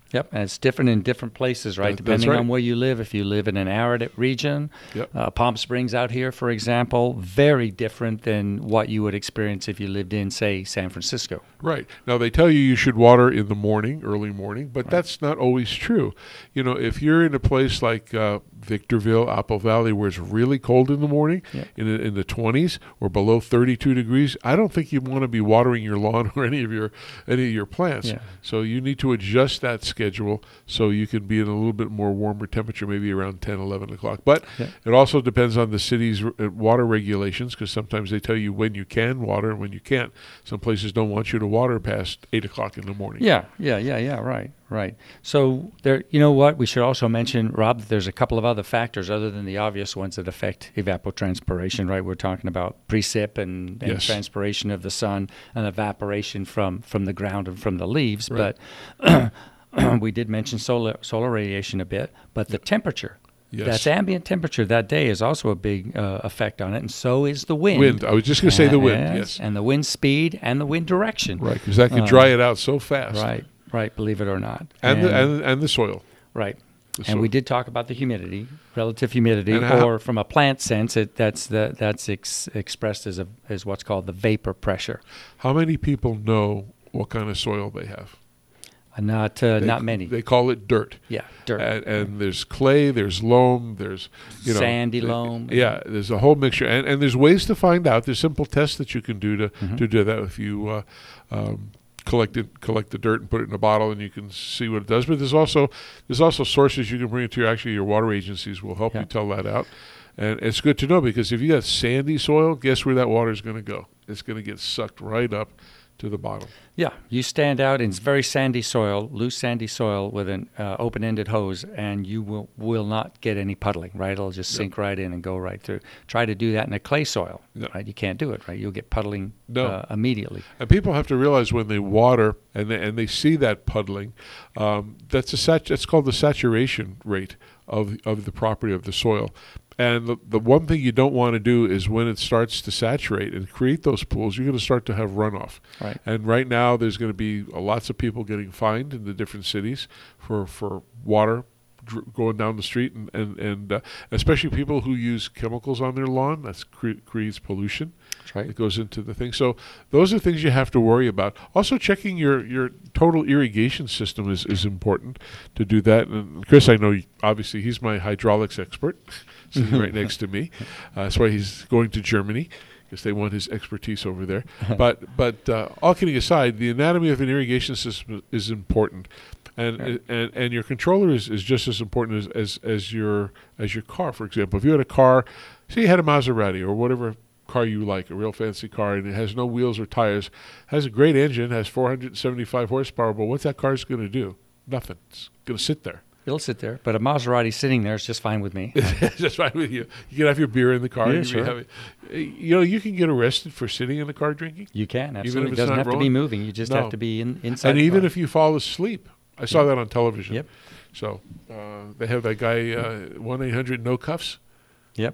Yep, and it's different in different places, right? That- that's Depending right. on where you live. If you live in an arid region, Yep. uh, Palm Springs out here, for example, very different than what you would experience if you lived in, say, San Francisco. Right. Now, they tell you you should water in the morning, early morning, but that's not always true. You know, if you're in a place like uh, Victorville, Apple Valley, where it's really cold in the morning, Yeah. in, the, in the twenties or below thirty-two degrees, I don't think you want to be watering your lawn or any of your any of your plants. Yeah. So you need to adjust that schedule so you can be in a little bit more warmer temperature, maybe around ten, eleven o'clock. But Yeah. it also depends on the city's uh, water regulations, because sometimes they tell you when you can water and when you can't. Some places don't want you to water past eight o'clock in the morning. Yeah, yeah, yeah, yeah, right, right. So there, you know what? We should also mention, Rob, that there's a couple of other factors other than the obvious ones that affect evapotranspiration, right? We're talking about precip and, and Yes. transpiration of the sun and evaporation from, from the ground and from the leaves. Right. But we did mention solar solar radiation a bit, but the temperature. Yes. That's ambient temperature that day is also a big uh, effect on it, and so is the wind. Wind. I was just going to say the wind, yes. And the wind speed and the wind direction. Right, because that can Uh, dry it out so fast. Right, right, believe it or not. And, the, and, and the soil. Right. The And soil. we did talk about the humidity, relative humidity, And how- or from a plant sense, it, that's the, that's ex- expressed as a as what's called the vapor pressure. How many people know what kind of soil they have? Uh, not uh, They- not many. They call it dirt. yeah, dirt, And, and there's clay, there's loam, there's you know sandy th- loam. Yeah, there's a whole mixture, and, and there's ways to find out. There's simple tests that you can do to Mm-hmm. to do that. If you uh, um, collect it, collect the dirt and put it in a bottle, and you can see what it does. But there's also there's also sources you can bring it to. Your, actually, your water agencies will help Yeah. you tell that out. And it's good to know, because if you got sandy soil, guess where that water is going to go? It's going to get sucked right up to the bottom. Yeah, you stand out in very sandy soil, loose sandy soil with an uh, open-ended hose, and you will will not get any puddling, right? It'll just Yep. sink right in and go right through. Try to do that in a clay soil, Yep. right? You can't do it, right? You'll get puddling No. uh, immediately. And people have to realize when they water and they, and they see that puddling, um, that's a sat- that's called the saturation rate of of the property of the soil. And the, the one thing you don't want to do is when it starts to saturate and create those pools, you're going to start to have runoff. Right. And right now, there's going to be uh, lots of people getting fined in the different cities for, for water dr- going down the street, and, and, and uh, especially people who use chemicals on their lawn. That cre- creates pollution. That's right. It goes into the thing. So those are things you have to worry about. Also, checking your, your total irrigation system is, is important to do that. And Chris, I know, you- obviously, he's my hydraulics expert, sitting right next to me. Uh, that's why he's going to Germany, because they want his expertise over there. But but uh, all kidding aside, the anatomy of an irrigation system is important. And, Right. and and your controller is, is just as important as, as, as your as your car, for example. If you had a car, say you had a Maserati or whatever car you like, a real fancy car, and it has no wheels or tires, has a great engine, has four hundred seventy-five horsepower, but what's that car's going to do? Nothing. It's going to sit there. It'll sit there, but a Maserati sitting there is just fine with me. That's right with you. You can have your beer in the car. Yeah, you can sure. have it- you know, you can get arrested for sitting in the car drinking. You can, absolutely. if It it's doesn't not have to be rolling? moving. You just No. have to be in, inside And the even car. if you fall asleep. I saw that on television. Yep. So uh, they have that guy, uh, one eight hundred no cuffs. Yep.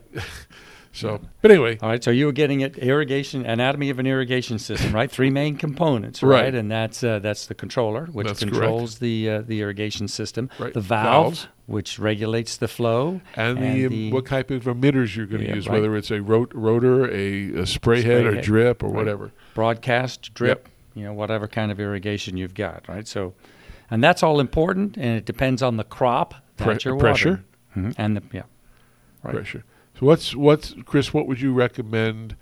So, but anyway, All right, so you were getting at irrigation, anatomy of an irrigation system, right? Three main components, right? Right. And that's uh, that's the controller, which That's controls the uh, the irrigation system. Right. The valve, Valves. which regulates the flow. and, the, um, what type of emitters you're going to Yeah, use, right. whether it's a rot- rotor, a, a spray head, Spray or head. drip, or Right. whatever. broadcast, drip, you know, whatever kind of irrigation you've got, right? So, and that's all important, and it depends on the crop that Pre- you're pressure? watering. Mhm. And the yeah, right. Pressure. So what's what's Chris? What would you recommend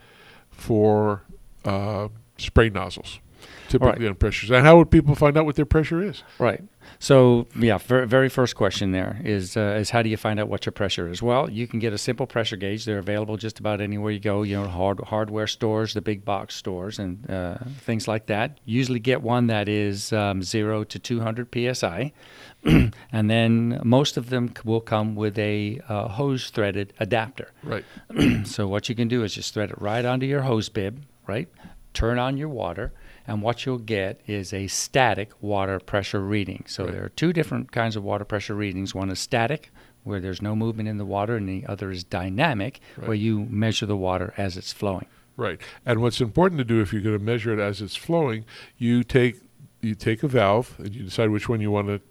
for uh, spray nozzles, typically Right. on pressures? And how would people find out what their pressure is? Right. So, yeah, ver- very first question there is uh, is how do you find out what your pressure is? Well, you can get a simple pressure gauge. They're available just about anywhere you go. You know, hard hardware stores, the big box stores, and uh, things like that. Usually, get one that is um, zero to two hundred psi, and then most of them c- will come with a uh, hose threaded adapter. Right. So what you can do is just thread it right onto your hose bib, right? Turn on your water, and what you'll get is a static water pressure reading. So Right. there are two different kinds of water pressure readings. One is static, where there's no movement in the water, and the other is dynamic, Right. where you measure the water as it's flowing. Right. And what's important to do if you're going to measure it as it's flowing, you take you take a valve and you decide which one you want to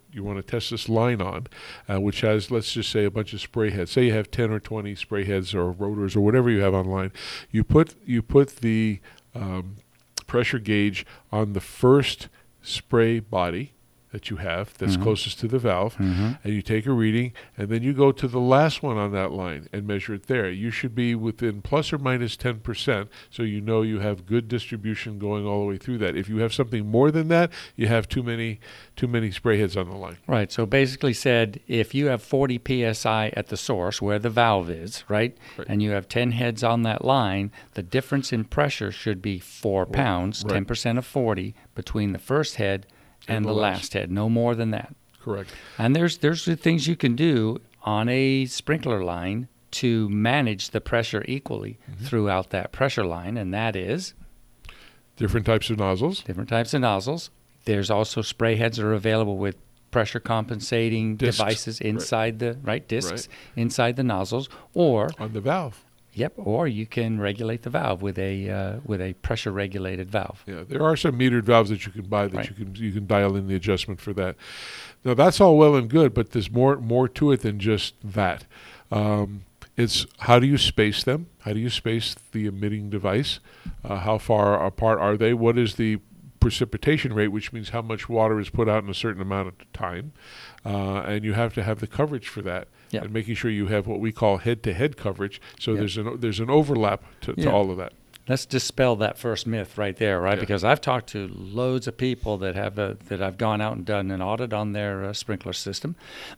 you want to test this line on, uh, which has, let's just say, a bunch of spray heads. Say you have ten or twenty spray heads or rotors or whatever you have online. You put you put the um, pressure gauge on the first spray body that you have that's Mhm. closest to the valve, Mhm. and you take a reading, and then you go to the last one on that line and measure it there. You should be within plus or minus ten percent, so you know you have good distribution going all the way through that. If you have something more than that, you have too many too many spray heads on the line. Right. So basically said, if you have forty P S I at the source where the valve is, right, Right. and you have ten heads on that line, the difference in pressure should be four pounds, right. ten percent of forty, between the first head and, And the, the last. last head. No more than that. Correct. And there's there's the things you can do on a sprinkler line to manage the pressure equally Mm-hmm. throughout that pressure line, and that is Different types of nozzles. different types of nozzles. There's also spray heads that are available with pressure compensating Discs. devices inside the right discs Right. inside the nozzles, or On the valve. yep, or you can regulate the valve with a uh, with a pressure regulated valve. Yeah, there are some metered valves that you can buy that Right. you can you can dial in the adjustment for that. Now that's all well and good, but there's more more to it than just that. Um, it's how do you space them? How do you space the emitting device? Uh, how far apart are they? What is the precipitation rate, which means how much water is put out in a certain amount of time? Uh, and you have to have the coverage for that. Yeah. And making sure you have what we call head-to-head coverage, so Yeah. there's an there's an overlap to, to Yeah. all of that. Let's dispel that first myth right there, right? Yeah. Because I've talked to loads of people that have a, that I've gone out and done an audit on their uh, sprinkler system,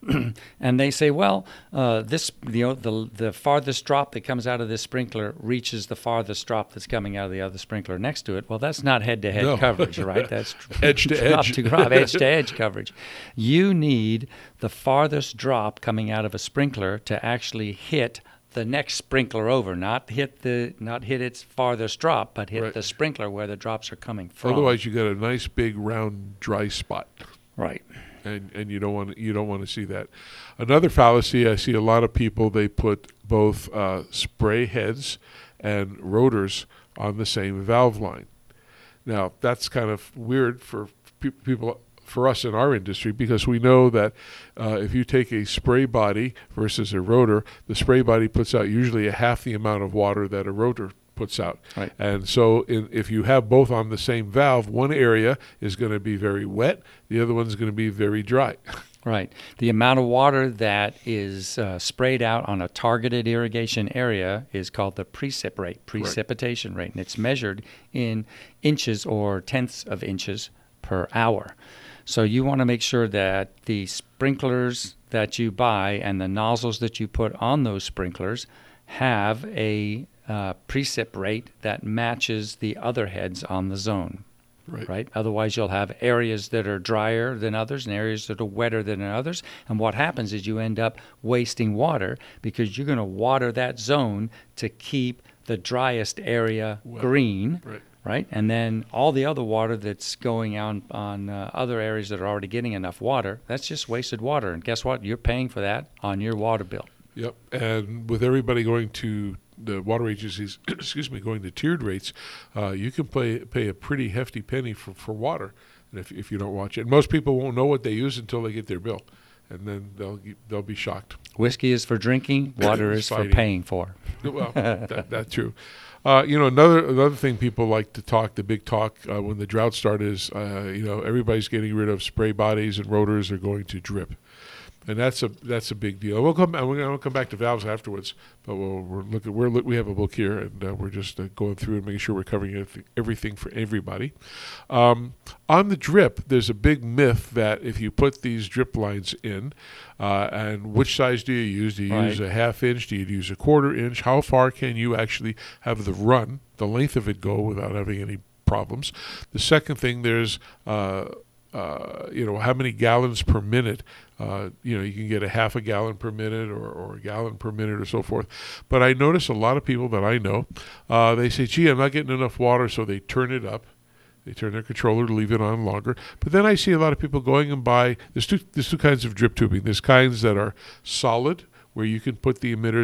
and they say, well, uh, this you know the the farthest drop that comes out of this sprinkler reaches the farthest drop that's coming out of the other sprinkler next to it. Well, that's not head-to-head No. coverage, right? That's Edge to drop edge. to drop, edge to edge coverage. You need the farthest drop coming out of a sprinkler to actually hit the next sprinkler over, not hit the not hit its farthest drop, but hit Right. the sprinkler where the drops are coming from. Otherwise, you got a nice big round dry spot, right. and and you don't want you don't want to see that. Another fallacy I see a lot of people, they put both uh, spray heads and rotors on the same valve line. Now that's kind of weird for pe- people. For us in our industry, because we know that uh, if you take a spray body versus a rotor, the spray body puts out usually a half the amount of water that a rotor puts out. Right. And so in, if you have both on the same valve, one area is going to be very wet, the other one's going to be very dry. Right. The amount of water that is uh, sprayed out on a targeted irrigation area is called the precip rate, precipitation rate, and it's measured in inches or tenths of inches per hour. So you want to make sure that the sprinklers that you buy and the nozzles that you put on those sprinklers have a uh, precip rate that matches the other heads on the zone. Right. Right. Otherwise, you'll have areas that are drier than others and areas that are wetter than others. And what happens is you end up wasting water because you're going to water that zone to keep the driest area Wet. green. Right. Right. And then all the other water that's going on on uh, other areas that are already getting enough water, that's just wasted water. And guess what? You're paying for that on your water bill. Yep. And with everybody going to the water agencies, excuse me, going to tiered rates, uh, you can pay pay a pretty hefty penny for, for water, and if if you don't watch it. And most people won't know what they use until they get their bill, and then they'll they'll be shocked. Whiskey is for drinking. Water is for Fighting. paying for. Well, that, that's true. Uh, you know, another another thing people like to talk, the big talk uh, when the drought started is, uh, you know, everybody's getting rid of spray bodies and rotors are going to drip, and that's a that's a big deal. We'll come. We're going to come back to valves afterwards, but we'll, we're look at we're look, we have a book here, and uh, we're just uh, going through and making sure we're covering everything, everything for everybody. Um, on the drip, there's a big myth that if you put these drip lines in, uh, and which size do you use? Do you Right. use a half inch? Do you use a quarter inch? How far can you actually have the run, the length of it go without having any problems? The second thing, there's uh, uh, you know, how many gallons per minute? Uh, you know, you can get a half a gallon per minute or, or a gallon per minute or so forth. But I notice a lot of people that I know, uh, they say, gee, I'm not getting enough water, so they turn it up. They turn their controller to leave it on longer. But then I see a lot of people going and buy, there's two, there's two kinds of drip tubing. There's kinds that are solid, where you can put the emitters and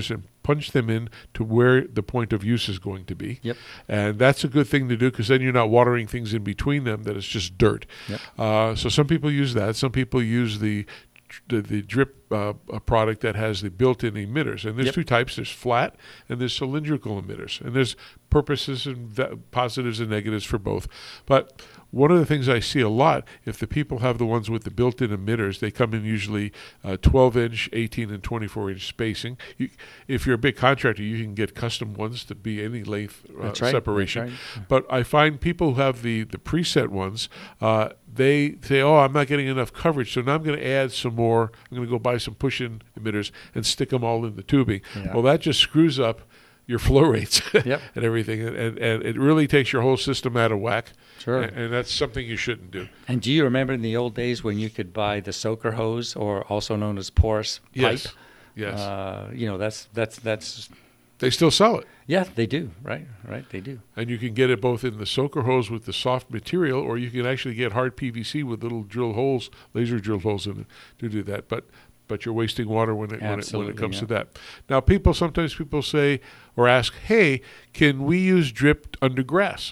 punch them in to where the point of use is going to be. Yep. And that's a good thing to do because then you're not watering things in between them that is just dirt. Yep. Uh, so some people use that. Some people use the the, the drip uh, a product that has the built-in emitters. And there's Yep. two types. There's flat and there's cylindrical emitters. And there's purposes and va- positives and negatives for both. But one of the things I see a lot, if the people have the ones with the built-in emitters, they come in usually uh, twelve inch, eighteen, and twenty-four inch spacing. You, if you're a big contractor, you can get custom ones to be any length uh, That's right. separation. That's right. But I find people who have the, the preset ones, uh, they say, oh, I'm not getting enough coverage, so now I'm going to add some more. I'm going to go buy some push-in emitters and stick them all in the tubing. Yeah. Well, that just screws up your flow rates Yep. and everything, and, and, and it really takes your whole system out of whack. Sure. And, and that's something you shouldn't do. And do you remember in the old days when you could buy the soaker hose, or also known as porous pipe? Yes. Yes. Uh, you know, that's that's that's. They still sell it. Yeah, they do. Right, right, they do. And you can get it both in the soaker hose with the soft material, or you can actually get hard P V C with little drill holes, laser drill holes in it to do that. But but you're wasting water when it when it, when Absolutely, it comes yeah. to that. Now, people sometimes people say or ask, "Hey, can we use drip under grass?"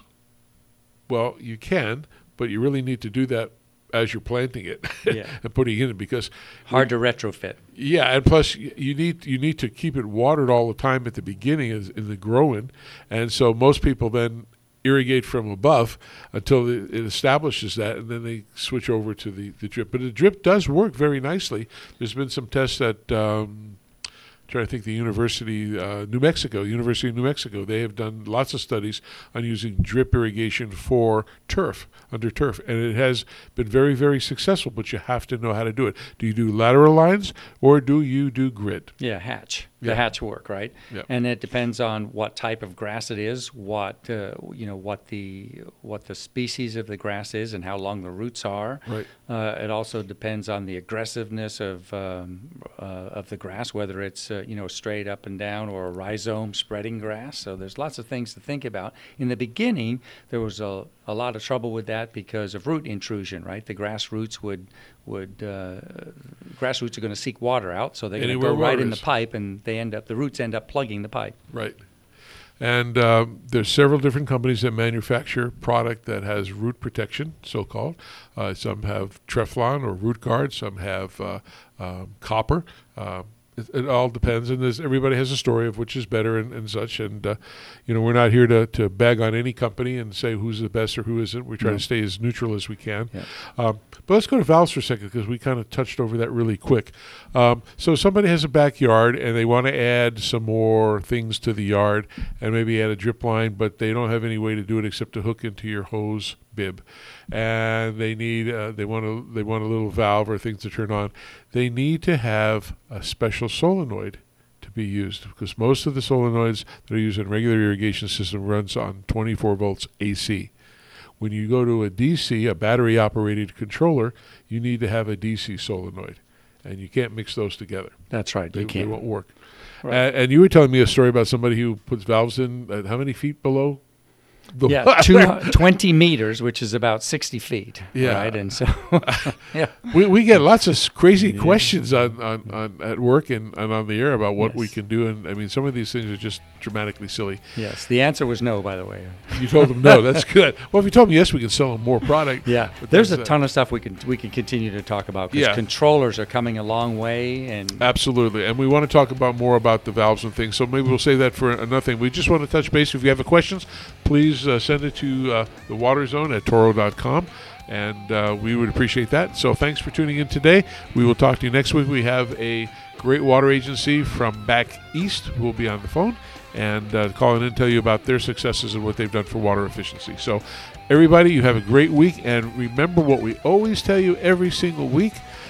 Well, you can, but you really need to do that as you're planting it Yeah. and putting it in, because Hard to retrofit. yeah, and plus y- you need you need to keep it watered all the time at the beginning as, in the growing, and so most people then irrigate from above until it, it establishes that, and then they switch over to the, the drip. But the drip does work very nicely. There's been some tests at um, trying to think the University, uh, New Mexico, University of New Mexico. They have done lots of studies on using drip irrigation for turf, under turf, and it has been very, very successful, but you have to know how to do it. Do you do lateral lines or do you do grid? Yeah, hatch. Yeah. The hatch work, right? Yeah. And it depends on what type of grass it is, what uh, you know, what the what the species of the grass is, and how long the roots are. Right. Uh, it also depends on the aggressiveness of um, uh, of the grass, whether it's uh, you know, straight up and down or a rhizome spreading grass. So there's lots of things to think about. In the beginning, there was a a lot of trouble with that because of root intrusion, right? The grass roots would would uh, grass roots are going to seek water out, so they're going to Anywhere go right water in the is. pipe, and they end up the roots end up plugging the pipe. Right. And um, there's several different companies that manufacture product that has root protection, so-called. Uh, some have Teflon or root guard. Some have uh, um, copper. Uh, it, it all depends, and there's, everybody has a story of which is better and, and such. And uh, you know, we're not here to, to bag on any company and say who's the best or who isn't. We try No. to stay as neutral as we can. Yeah. Um, but let's go to valves for a second, because we kind of touched over that really quick. Um, so somebody has a backyard and they want to add some more things to the yard and maybe add a drip line, but they don't have any way to do it except to hook into your hose bib, and they need uh, they want a they want a little valve or things to turn on. They need to have a special solenoid to be used, because most of the solenoids that are used in a regular irrigation system runs on twenty-four volts A C. When you go to a D C, a battery operated controller, you need to have a D C solenoid, and you can't mix those together. That's right. They, You they can't. won't work. Right. And, and you were telling me a story about somebody who puts valves in at how many feet below? The Yeah, two, twenty meters, which is about sixty feet. Yeah. Right. And so, yeah. we we get lots of s- crazy questions on, on, on at work and, and on the air about what we Yes. can do, and I mean some of these things are just dramatically silly. Yes. The answer was no, by the way. You told them no, that's good. Well, if you told me yes, we can sell them more product. Yeah. But There's a that's, uh, ton of stuff we can we can continue to talk about, because Yeah. controllers are coming a long way, and Absolutely, and we want to talk about more about the valves and things. So maybe we'll save that for another thing. We just want to touch base. If you have any questions, please uh, send it to uh, the Water Zone at toro dot com, and uh, we would appreciate that. So thanks for tuning in today. We will talk to you next week. We have a great water agency from back east who will be on the phone and uh, calling in and tell you about their successes and what they've done for water efficiency. So everybody, you have a great week, and remember what we always tell you every single week.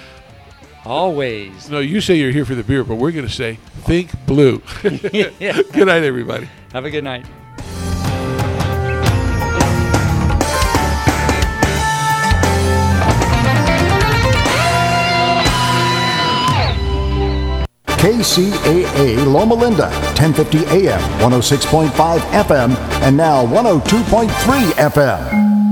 always. No, you say you're here for the beer, but we're going to say think blue. Yeah. Good night, everybody. Have a good night. K C A A Loma Linda, ten fifty A M, one oh six point five F M, and now one oh two point three F M.